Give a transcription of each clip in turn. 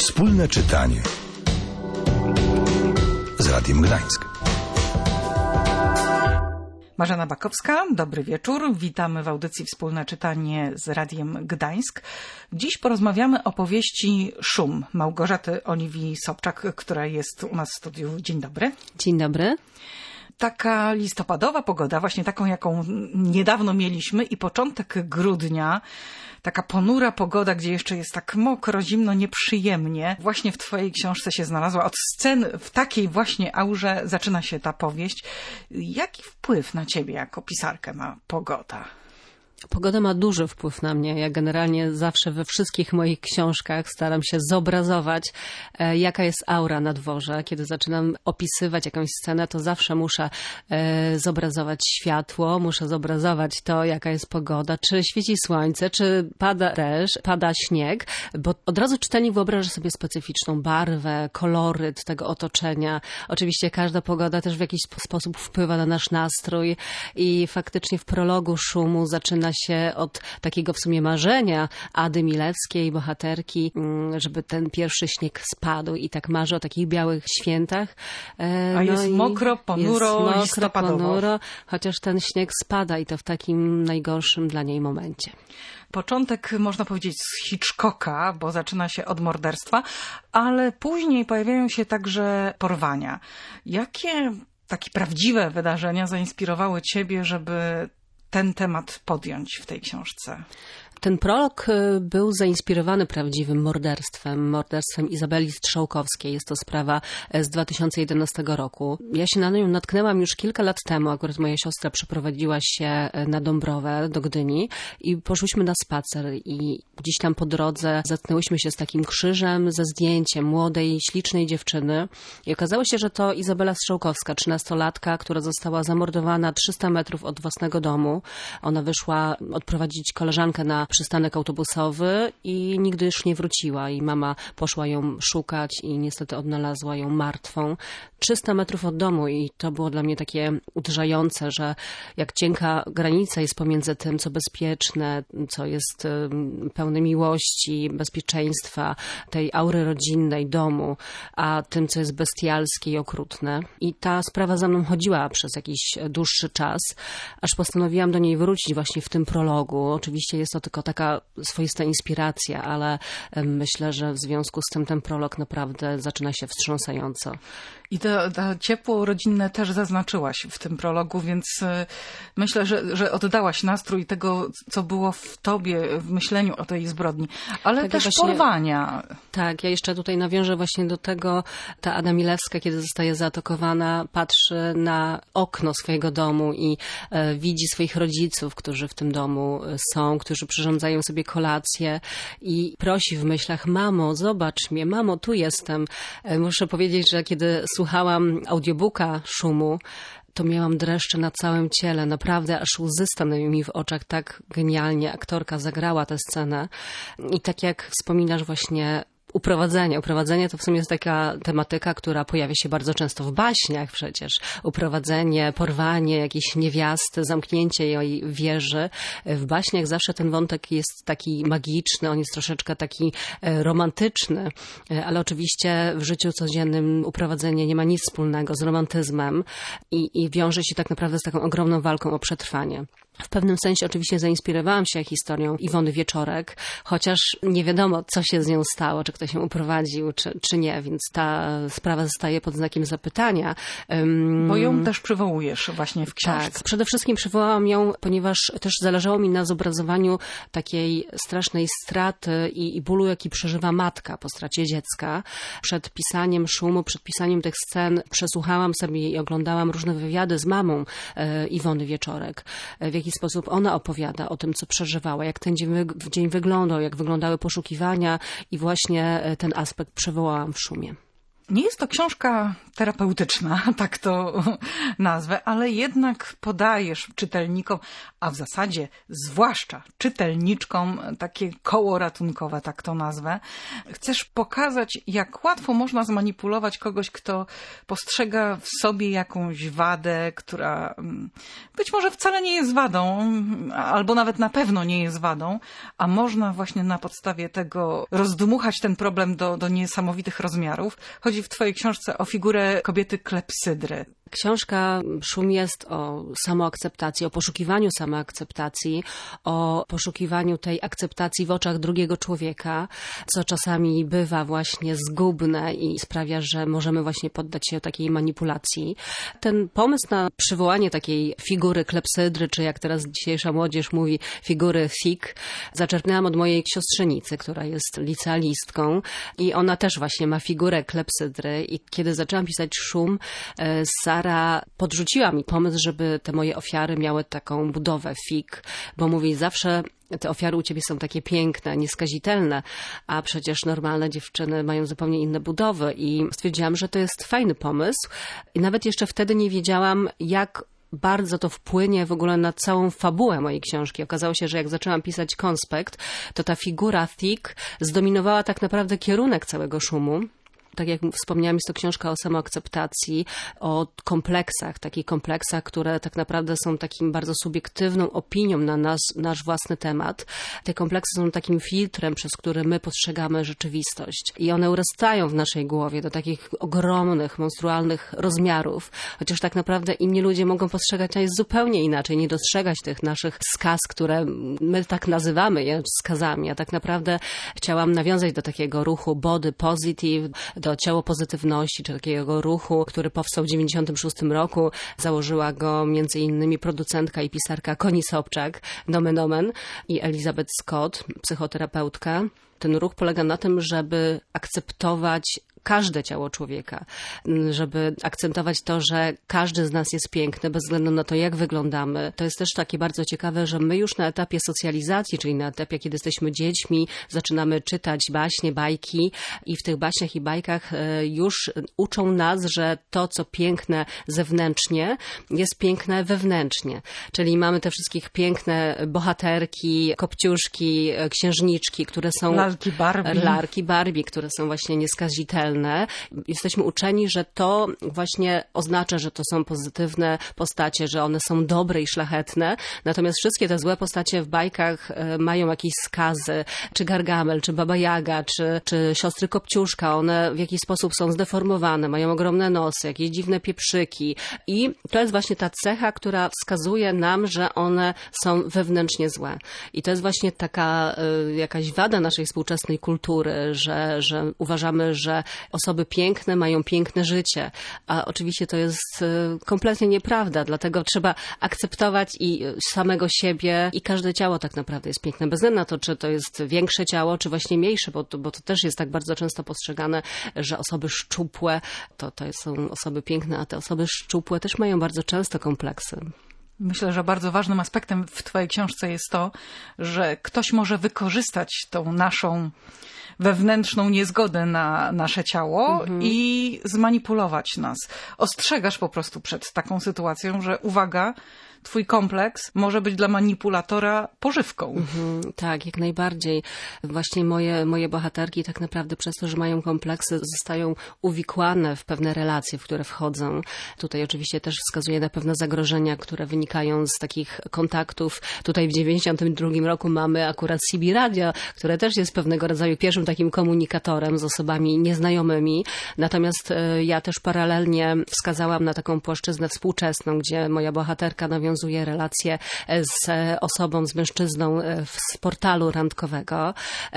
Wspólne czytanie z Radiem Gdańsk. Marzena Bakowska, dobry wieczór. Witamy w audycji Wspólne czytanie z Radiem Gdańsk. Dziś porozmawiamy o powieści Szum Małgorzaty Oliwii Sobczak, która jest u nas w studiu. Dzień dobry. Dzień dobry. Taka listopadowa pogoda, właśnie taką, jaką niedawno mieliśmy, i początek grudnia, taka ponura pogoda, gdzie jeszcze jest tak mokro, zimno, nieprzyjemnie. Właśnie w twojej książce się znalazła. Od scen w takiej właśnie aurze zaczyna się ta powieść. Jaki wpływ na ciebie jako pisarkę ma pogoda? Pogoda ma duży wpływ na mnie. Ja generalnie zawsze we wszystkich moich książkach staram się zobrazować, jaka jest aura na dworze. Kiedy zaczynam opisywać jakąś scenę, to zawsze muszę zobrazować światło, muszę zobrazować to, jaka jest pogoda, czy świeci słońce, czy pada deszcz, pada śnieg, bo od razu czytelnik wyobraża sobie specyficzną barwę, koloryt tego otoczenia. Oczywiście każda pogoda też w jakiś sposób wpływa na nasz nastrój i faktycznie w prologu Szumu zaczyna się od takiego w sumie marzenia Ady Milewskiej, bohaterki, żeby ten pierwszy śnieg spadł, i tak marzy o takich białych świętach. A jest mokro, ponuro, listopadowo. Ponuro, chociaż ten śnieg spada i to w takim najgorszym dla niej momencie. Początek, można powiedzieć, z Hitchcocka, bo zaczyna się od morderstwa, ale później pojawiają się także porwania. Jakie takie prawdziwe wydarzenia zainspirowały ciebie, żeby ten temat podjąć w tej książce? Ten prolog był zainspirowany prawdziwym morderstwem Izabeli Strzałkowskiej. Jest to sprawa z 2011 roku. Ja się na nią natknęłam już kilka lat temu. Akurat moja siostra przeprowadziła się na Dąbrowę do Gdyni i poszłyśmy na spacer, i gdzieś tam po drodze zetknęłyśmy się z takim krzyżem ze zdjęciem młodej, ślicznej dziewczyny i okazało się, że to Izabela Strzałkowska, 13-latka, która została zamordowana 300 metrów od własnego domu. Ona wyszła odprowadzić koleżankę na przystanek autobusowy i nigdy już nie wróciła, i mama poszła ją szukać i niestety odnalazła ją martwą 300 metrów od domu. I to było dla mnie takie uderzające, że jak cienka granica jest pomiędzy tym, co bezpieczne, co jest pełne miłości, bezpieczeństwa, tej aury rodzinnej domu, a tym, co jest bestialskie i okrutne. I ta sprawa za mną chodziła przez jakiś dłuższy czas, aż postanowiłam do niej wrócić właśnie w tym prologu. Oczywiście jest to tylko taka swoista inspiracja, ale myślę, że w związku z tym ten prolog naprawdę zaczyna się wstrząsająco. I to ciepło rodzinne też zaznaczyłaś w tym prologu, więc myślę, że oddałaś nastrój tego, co było w tobie, w myśleniu o tej zbrodni. Ale tak, też właśnie porwania. Tak, ja jeszcze tutaj nawiążę właśnie do tego. Ta Ada Milewska, kiedy zostaje zaatakowana, patrzy na okno swojego domu i widzi swoich rodziców, którzy w tym domu są, którzy przyrządzają sobie kolację, i prosi w myślach: mamo, zobacz mnie, mamo, tu jestem. Muszę powiedzieć, że kiedy słuchałam audiobooka Szumu, to miałam dreszcze na całym ciele. Naprawdę aż łzy stanęły mi w oczach. Tak genialnie aktorka zagrała tę scenę. I tak jak wspominasz właśnie Uprowadzenie to w sumie jest taka tematyka, która pojawia się bardzo często w baśniach przecież. Uprowadzenie, porwanie jakiejś niewiasty, zamknięcie jej w wieży. W baśniach zawsze ten wątek jest taki magiczny, on jest troszeczkę taki romantyczny, ale oczywiście w życiu codziennym uprowadzenie nie ma nic wspólnego z romantyzmem i wiąże się tak naprawdę z taką ogromną walką o przetrwanie. W pewnym sensie oczywiście zainspirowałam się historią Iwony Wieczorek, chociaż nie wiadomo, co się z nią stało, czy ktoś ją uprowadził, czy nie, więc ta sprawa zostaje pod znakiem zapytania. Bo ją też przywołujesz właśnie w książce. Tak, przede wszystkim przywołałam ją, ponieważ też zależało mi na zobrazowaniu takiej strasznej straty i bólu, jaki przeżywa matka po stracie dziecka. Przed pisaniem Szumu, przed pisaniem tych scen przesłuchałam sobie i oglądałam różne wywiady z mamą Iwony Wieczorek, w jaki sposób ona opowiada o tym, co przeżywała, jak ten dzień wyglądał, jak wyglądały poszukiwania, i właśnie ten aspekt przywołałam w Szumie. Nie jest to książka terapeutyczna, tak to nazwę, ale jednak podajesz czytelnikom, a w zasadzie zwłaszcza czytelniczkom, takie koło ratunkowe, tak to nazwę. Chcesz pokazać, jak łatwo można zmanipulować kogoś, kto postrzega w sobie jakąś wadę, która być może wcale nie jest wadą, albo nawet na pewno nie jest wadą, a można właśnie na podstawie tego rozdmuchać ten problem do niesamowitych rozmiarów. Chodzi w twojej książce o figurę kobiety klepsydry. Książka Szum jest o samoakceptacji, o poszukiwaniu samoakceptacji, o poszukiwaniu tej akceptacji w oczach drugiego człowieka, co czasami bywa właśnie zgubne i sprawia, że możemy właśnie poddać się takiej manipulacji. Ten pomysł na przywołanie takiej figury klepsydry, czy jak teraz dzisiejsza młodzież mówi, figury fig, zaczerpnęłam od mojej siostrzenicy, która jest licealistką i ona też właśnie ma figurę klepsydry i kiedy zaczęłam pisać Szum, Sara podrzuciła mi pomysł, żeby te moje ofiary miały taką budowę fig, bo mówi zawsze te ofiary u ciebie są takie piękne, nieskazitelne, a przecież normalne dziewczyny mają zupełnie inne budowy i stwierdziłam, że to jest fajny pomysł i nawet jeszcze wtedy nie wiedziałam, jak bardzo to wpłynie w ogóle na całą fabułę mojej książki. Okazało się, że jak zaczęłam pisać konspekt, to ta figura Thick zdominowała tak naprawdę kierunek całego Szumu. Tak jak wspomniałam, jest to książka o samoakceptacji, o kompleksach, takich kompleksach, które tak naprawdę są takim bardzo subiektywną opinią na nasz własny temat. Te kompleksy są takim filtrem, przez który my postrzegamy rzeczywistość. I one urastają w naszej głowie do takich ogromnych, monstrualnych rozmiarów. Chociaż tak naprawdę inni ludzie mogą postrzegać nas zupełnie inaczej, nie dostrzegać tych naszych skaz, które my tak nazywamy je skazami. A tak naprawdę chciałam nawiązać do takiego ruchu body positive, do ciało pozytywności, czy takiego ruchu, który powstał w 1996 roku. Założyła go między innymi producentka i pisarka Connie Sobczak, nomen omen, i Elizabeth Scott, psychoterapeutka. Ten ruch polega na tym, żeby akceptować każde ciało człowieka, żeby akcentować to, że każdy z nas jest piękny, bez względu na to, jak wyglądamy. To jest też takie bardzo ciekawe, że my już na etapie socjalizacji, czyli na etapie, kiedy jesteśmy dziećmi, zaczynamy czytać baśnie, bajki i w tych baśniach i bajkach już uczą nas, że to, co piękne zewnętrznie, jest piękne wewnętrznie. Czyli mamy te wszystkich piękne bohaterki, kopciuszki, księżniczki, które są Larki Barbie, które są właśnie nieskazitelne. Jesteśmy uczeni, że to właśnie oznacza, że to są pozytywne postacie, że one są dobre i szlachetne. Natomiast wszystkie te złe postacie w bajkach mają jakieś skazy, czy Gargamel, czy Baba Jaga, czy siostry Kopciuszka. One w jakiś sposób są zdeformowane, mają ogromne nosy, jakieś dziwne pieprzyki. I to jest właśnie ta cecha, która wskazuje nam, że one są wewnętrznie złe. I to jest właśnie taka jakaś wada naszej współczesnej kultury, że uważamy, że osoby piękne mają piękne życie, a oczywiście to jest kompletnie nieprawda, dlatego trzeba akceptować i samego siebie i każde ciało tak naprawdę jest piękne, bez względu na to, czy to jest większe ciało, czy właśnie mniejsze, bo to też jest tak bardzo często postrzegane, że osoby szczupłe to są osoby piękne, a te osoby szczupłe też mają bardzo często kompleksy. Myślę, że bardzo ważnym aspektem w twojej książce jest to, że ktoś może wykorzystać tą naszą wewnętrzną niezgodę na nasze ciało i zmanipulować nas. Ostrzegasz po prostu przed taką sytuacją, że uwaga, twój kompleks może być dla manipulatora pożywką. Tak, jak najbardziej. Właśnie moje bohaterki tak naprawdę przez to, że mają kompleksy, zostają uwikłane w pewne relacje, w które wchodzą. Tutaj oczywiście też wskazuje na pewne zagrożenia, które wynikają z takich kontaktów. Tutaj w 1992 roku mamy akurat CB Radio, które też jest pewnego rodzaju pierwszym takim komunikatorem z osobami nieznajomymi. Natomiast ja też paralelnie wskazałam na taką płaszczyznę współczesną, gdzie moja bohaterka nawiązuje relacje z osobą, z mężczyzną z portalu randkowego.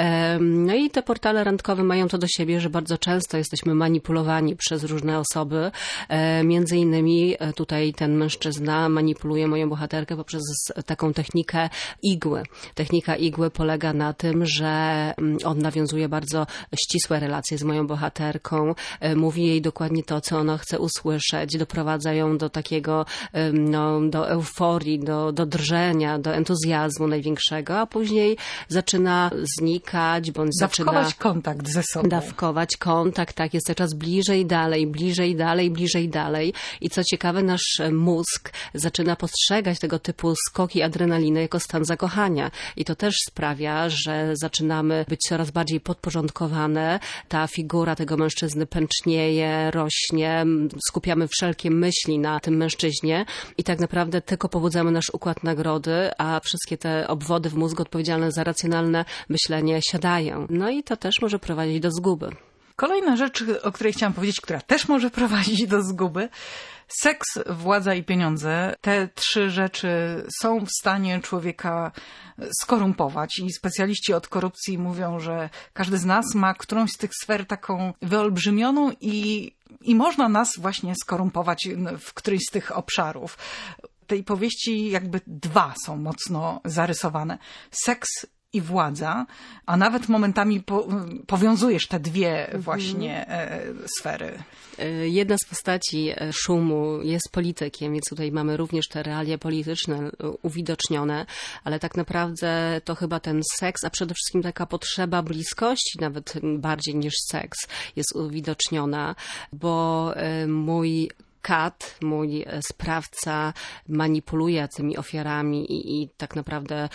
No i te portale randkowe mają to do siebie, że bardzo często jesteśmy manipulowani przez różne osoby. Między innymi tutaj ten mężczyzna manipuluje moją bohaterkę poprzez taką technikę igły. Technika igły polega na tym, że on nawiązuje bardzo ścisłe relacje z moją bohaterką, mówi jej dokładnie to, co ona chce usłyszeć, doprowadza ją do takiego, do euforii, do drżenia, do entuzjazmu największego, a później zaczyna znikać, bądź dawkować kontakt ze sobą. Dawkować kontakt, tak, jest coraz bliżej, dalej, bliżej, dalej, bliżej, dalej. I co ciekawe, nasz mózg zaczyna postrzegać tego typu skoki adrenaliny jako stan zakochania. I to też sprawia, że zaczynamy być coraz bardziej podporządkowane. Ta figura tego mężczyzny pęcznieje, rośnie, skupiamy wszelkie myśli na tym mężczyźnie i tak naprawdę tylko pobudzamy nasz układ nagrody, a wszystkie te obwody w mózgu odpowiedzialne za racjonalne myślenie siadają. No i to też może prowadzić do zguby. Kolejna rzecz, o której chciałam powiedzieć, która też może prowadzić do zguby. Seks, władza i pieniądze. Te 3 rzeczy są w stanie człowieka skorumpować i specjaliści od korupcji mówią, że każdy z nas ma którąś z tych sfer taką wyolbrzymioną i można nas właśnie skorumpować w którymś z tych obszarów. Tej powieści jakby 2 są mocno zarysowane. Seks i władza, a nawet momentami powiązujesz te 2 właśnie sfery. Jedna z postaci Szumu jest politykiem, więc tutaj mamy również te realia polityczne uwidocznione, ale tak naprawdę to chyba ten seks, a przede wszystkim taka potrzeba bliskości, nawet bardziej niż seks, jest uwidoczniona, bo mój Kat, mój sprawca, manipuluje tymi ofiarami i tak naprawdę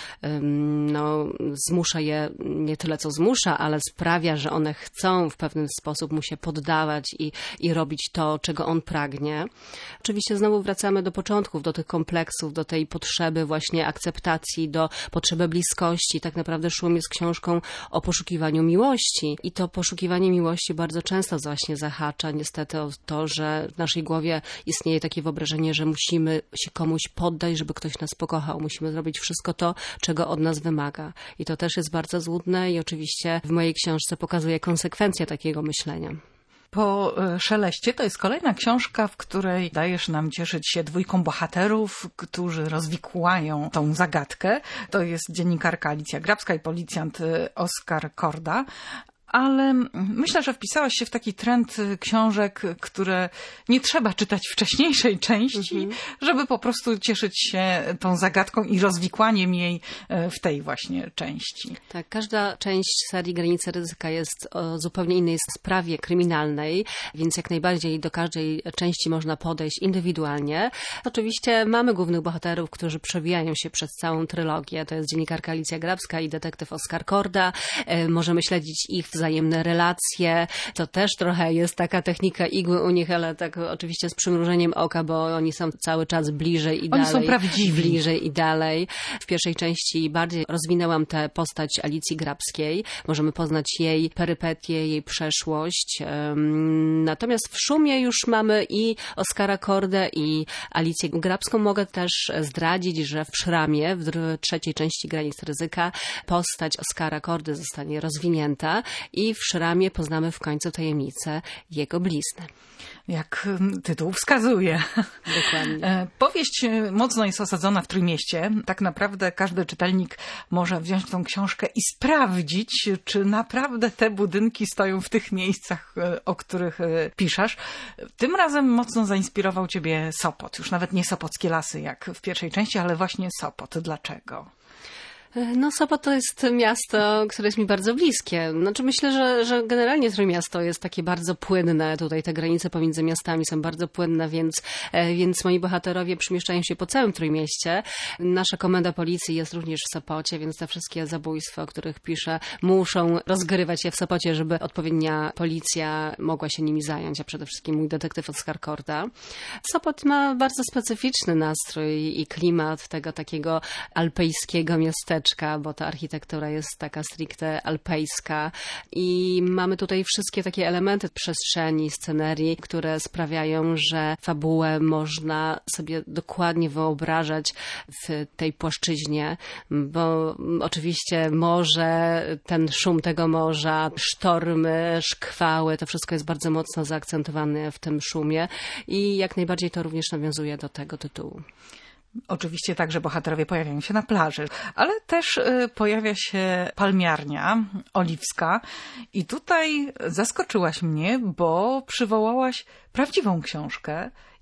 zmusza je, nie tyle co zmusza, ale sprawia, że one chcą w pewien sposób mu się poddawać i robić to, czego on pragnie. Oczywiście znowu wracamy do początków, do tych kompleksów, do tej potrzeby właśnie akceptacji, do potrzeby bliskości. Tak naprawdę Szum jest książką o poszukiwaniu miłości i to poszukiwanie miłości bardzo często właśnie zahacza niestety o to, że w naszej głowie istnieje takie wyobrażenie, że musimy się komuś poddać, żeby ktoś nas pokochał. Musimy zrobić wszystko to, czego od nas wymaga. I to też jest bardzo złudne i oczywiście w mojej książce pokazuje konsekwencje takiego myślenia. Po Szeleście to jest kolejna książka, w której dajesz nam cieszyć się 2 bohaterów, którzy rozwikłają tą zagadkę. To jest dziennikarka Alicja Grabska i policjant Oskar Korda. Ale myślę, że wpisałaś się w taki trend książek, które nie trzeba czytać wcześniejszej części, żeby po prostu cieszyć się tą zagadką i rozwikłaniem jej w tej właśnie części. Tak, każda część serii Granice ryzyka jest o zupełnie innej sprawie kryminalnej, więc jak najbardziej do każdej części można podejść indywidualnie. Oczywiście mamy głównych bohaterów, którzy przewijają się przez całą trylogię. To jest dziennikarka Alicja Grabska i detektyw Oskar Korda. Możemy śledzić ich wzajemne relacje. To też trochę jest taka technika igły u nich, ale tak oczywiście z przymrużeniem oka, bo oni są cały czas bliżej i dalej. Oni są prawdziwi. Bliżej i dalej. W pierwszej części bardziej rozwinęłam tę postać Alicji Grabskiej. Możemy poznać jej perypetie, jej przeszłość. Natomiast w Szumie już mamy i Oskara Kordę, i Alicję Grabską. Mogę też zdradzić, że w Szramie, w 3. części Granic ryzyka, postać Oskara Kordy zostanie rozwinięta i w Szramie poznamy w końcu tajemnicę jego blizny. Jak tytuł wskazuje. Dokładnie. Powieść mocno jest osadzona w Trójmieście. Tak naprawdę każdy czytelnik może wziąć tą książkę i sprawdzić, czy naprawdę te budynki stoją w tych miejscach, o których piszesz. Tym razem mocno zainspirował ciebie Sopot. Już nawet nie Sopockie Lasy, jak w pierwszej części, ale właśnie Sopot. Dlaczego? No Sopot to jest miasto, które jest mi bardzo bliskie. Znaczy myślę, że generalnie Trójmiasto jest takie bardzo płynne. Tutaj te granice pomiędzy miastami są bardzo płynne, więc moi bohaterowie przemieszczają się po całym Trójmieście. Nasza komenda policji jest również w Sopocie, więc te wszystkie zabójstwa, o których piszę, muszą rozgrywać się w Sopocie, żeby odpowiednia policja mogła się nimi zająć, a przede wszystkim mój detektyw Oskar Korda. Sopot ma bardzo specyficzny nastrój i klimat tego takiego alpejskiego miasteczka, bo ta architektura jest taka stricte alpejska i mamy tutaj wszystkie takie elementy przestrzeni, scenerii, które sprawiają, że fabułę można sobie dokładnie wyobrażać w tej płaszczyźnie, bo oczywiście morze, ten szum tego morza, sztormy, szkwały, to wszystko jest bardzo mocno zaakcentowane w tym szumie i jak najbardziej to również nawiązuje do tego tytułu. Oczywiście także bohaterowie pojawiają się na plaży, ale też pojawia się palmiarnia oliwska i tutaj zaskoczyłaś mnie, bo przywołałaś prawdziwą książkę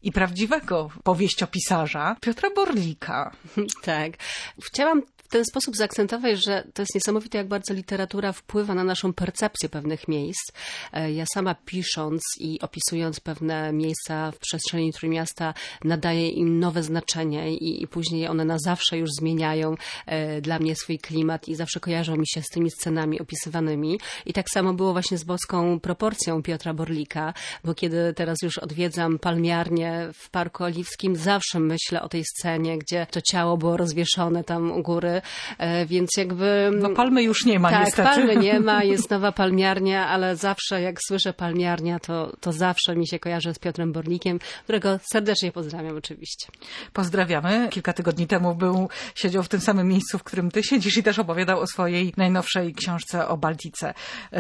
i prawdziwego powieściopisarza Piotra Borlika. Tak. Chciałam w ten sposób zaakcentować, że to jest niesamowite, jak bardzo literatura wpływa na naszą percepcję pewnych miejsc. Ja sama pisząc i opisując pewne miejsca w przestrzeni Trójmiasta nadaję im nowe znaczenie i później one na zawsze już zmieniają dla mnie swój klimat i zawsze kojarzą mi się z tymi scenami opisywanymi. I tak samo było właśnie z boską proporcją Piotra Borlika, bo kiedy teraz już odwiedzam palmiarnię w Parku Oliwskim, zawsze myślę o tej scenie, gdzie to ciało było rozwieszone tam u góry, więc jakby... No palmy już nie ma, tak, niestety. palmy nie ma, jest nowa palmiarnia, ale zawsze jak słyszę palmiarnia, to zawsze mi się kojarzy z Piotrem Borlikiem, którego serdecznie pozdrawiam oczywiście. Pozdrawiamy. Kilka tygodni temu siedział w tym samym miejscu, w którym ty siedzisz i też opowiadał o swojej najnowszej książce o Baltice.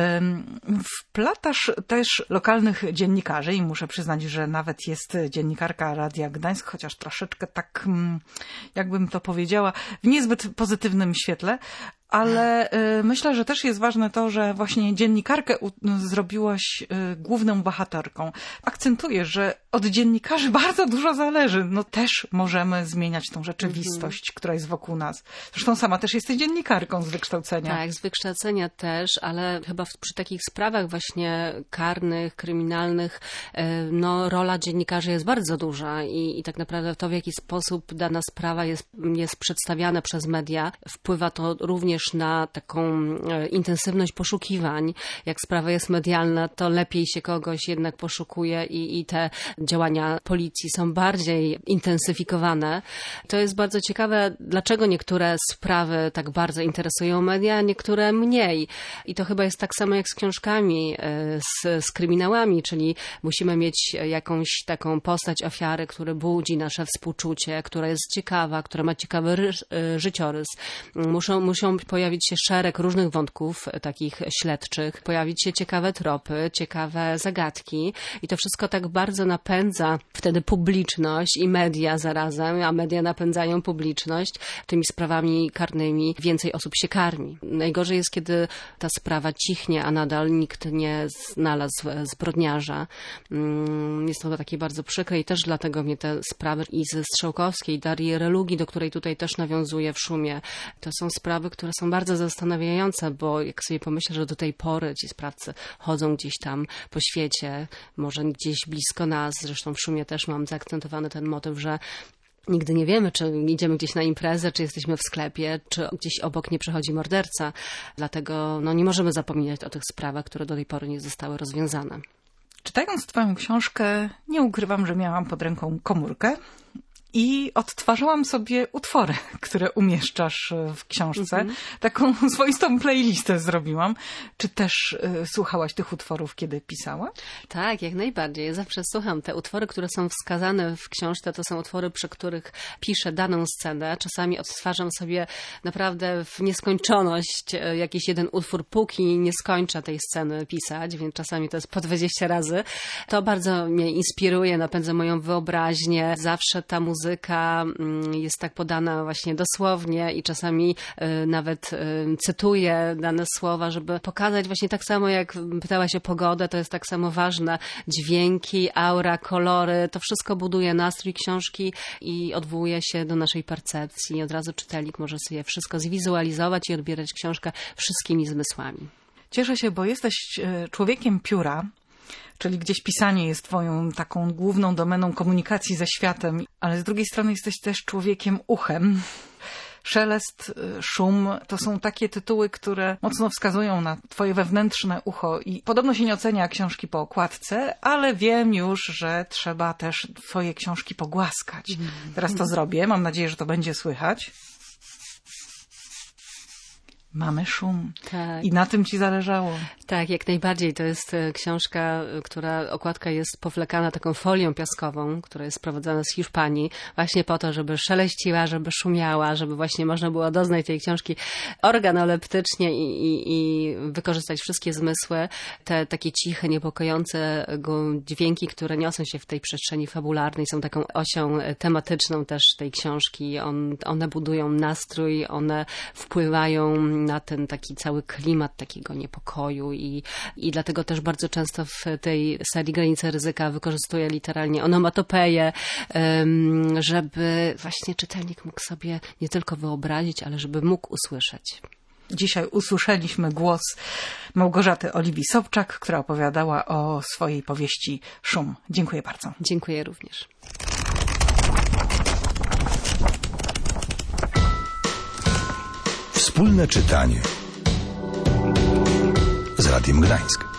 Wplatasz też lokalnych dziennikarzy i muszę przyznać, że nawet jest dziennikarka Radia Gdańsk, chociaż troszeczkę tak, jakbym to powiedziała, w niezbyt pozytywnym świetle, ale myślę, że też jest ważne to, że właśnie dziennikarkę zrobiłaś główną bohaterką. Akcentuję, że od dziennikarzy bardzo dużo zależy. No też możemy zmieniać tą rzeczywistość, która jest wokół nas. Zresztą sama też jesteś dziennikarką z wykształcenia. Tak, z wykształcenia też, ale chyba przy takich sprawach właśnie karnych, kryminalnych, no rola dziennikarzy jest bardzo duża i tak naprawdę to, w jaki sposób dana sprawa jest przedstawiana przez media, wpływa to również na taką intensywność poszukiwań. Jak sprawa jest medialna, to lepiej się kogoś jednak poszukuje i te działania policji są bardziej intensyfikowane. To jest bardzo ciekawe, dlaczego niektóre sprawy tak bardzo interesują media, a niektóre mniej. I to chyba jest tak samo jak z książkami, z kryminałami, czyli musimy mieć jakąś taką postać ofiary, która budzi nasze współczucie, która jest ciekawa, która ma ciekawy życiorys. Muszą pojawić się szereg różnych wątków takich śledczych, pojawić się ciekawe tropy, ciekawe zagadki i to wszystko tak bardzo napędza wtedy publiczność i media zarazem, a media napędzają publiczność tymi sprawami karnymi. Więcej osób się karmi. Najgorzej jest, kiedy ta sprawa cichnie, a nadal nikt nie znalazł zbrodniarza. Jest to takie bardzo przykre i też dlatego mnie te sprawy i ze Strzałkowskiej, Darii Relugi, do której tutaj też nawiązuję w Szumie, to są sprawy, które są bardzo zastanawiające, bo jak sobie pomyślę, że do tej pory ci sprawcy chodzą gdzieś tam po świecie, może gdzieś blisko nas, zresztą w Szumie też mam zaakcentowany ten motyw, że nigdy nie wiemy, czy idziemy gdzieś na imprezę, czy jesteśmy w sklepie, czy gdzieś obok nie przechodzi morderca. Dlatego nie możemy zapominać o tych sprawach, które do tej pory nie zostały rozwiązane. Czytając twoją książkę, nie ukrywam, że miałam pod ręką komórkę i odtwarzałam sobie utwory, które umieszczasz w książce. Taką swoistą playlistę zrobiłam. Czy też słuchałaś tych utworów, kiedy pisała? Tak, jak najbardziej. Ja zawsze słucham. Te utwory, które są wskazane w książce, to są utwory, przy których piszę daną scenę. Czasami odtwarzam sobie naprawdę w nieskończoność jakiś jeden utwór, póki nie skończę tej sceny pisać, więc czasami to jest po 20 razy. To bardzo mnie inspiruje, napędza moją wyobraźnię. Zawsze ta muzyka jest tak podana właśnie dosłownie i czasami nawet cytuję dane słowa, żeby pokazać właśnie tak samo jak pytałaś o pogodę, to jest tak samo ważne. Dźwięki, aura, kolory, to wszystko buduje nastrój książki i odwołuje się do naszej percepcji. Od razu czytelnik może sobie wszystko zwizualizować i odbierać książkę wszystkimi zmysłami. Cieszę się, bo jesteś człowiekiem pióra, czyli gdzieś pisanie jest twoją taką główną domeną komunikacji ze światem, ale z drugiej strony jesteś też człowiekiem uchem. Szelest, szum, to są takie tytuły, które mocno wskazują na twoje wewnętrzne ucho i podobno się nie ocenia książki po okładce, ale wiem już, że trzeba też twoje książki pogłaskać. Teraz to zrobię, mam nadzieję, że to będzie słychać. Mamy szum. Tak. I na tym ci zależało. Tak, jak najbardziej. To jest książka, okładka jest powlekana taką folią piaskową, która jest sprowadzana z Hiszpanii, właśnie po to, żeby szeleściła, żeby szumiała, żeby właśnie można było doznać tej książki organoleptycznie i wykorzystać wszystkie zmysły, te takie ciche, niepokojące dźwięki, które niosą się w tej przestrzeni fabularnej, są taką osią tematyczną też tej książki. One budują nastrój, one wpływają na ten taki cały klimat takiego niepokoju i dlatego też bardzo często w tej serii Granice ryzyka wykorzystuję literalnie onomatopeję, żeby właśnie czytelnik mógł sobie nie tylko wyobrazić, ale żeby mógł usłyszeć. Dzisiaj usłyszeliśmy głos Małgorzaty Oliwii Sobczak, która opowiadała o swojej powieści Szum. Dziękuję bardzo. Dziękuję również. Wspólne czytanie z Radiem Gdańsk.